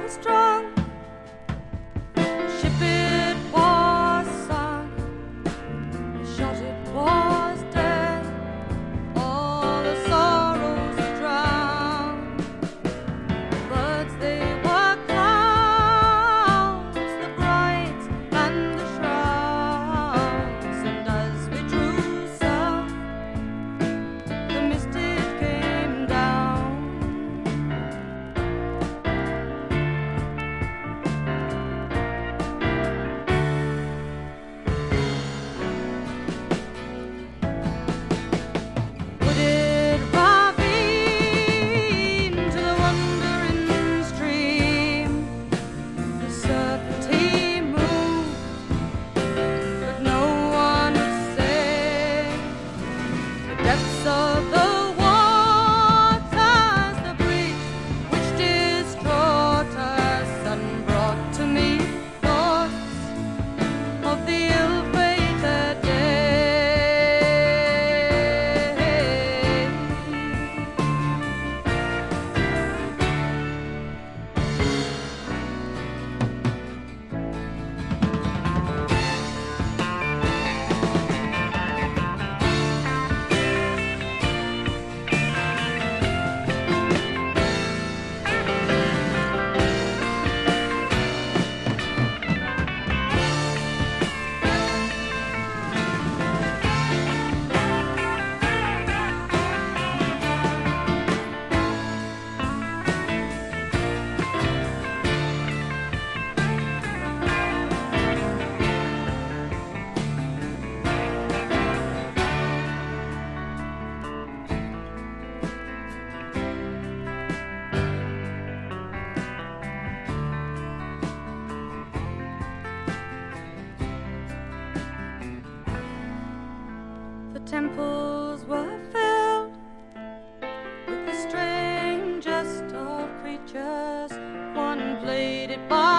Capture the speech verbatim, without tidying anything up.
strong. The ship it was sunk, the shot it was dead, all the sorrows drowned. The birds they were clouds, the bright and the shrouds, and as we drew south, the mist it came down. Would it ravine to the wandering stream? The certainty moved, but no one would say. The depths of the waters, the bridge which distraught us, and brought to me thoughts of the ill-fated day. The temples were filled with the strangest of creatures. One played it by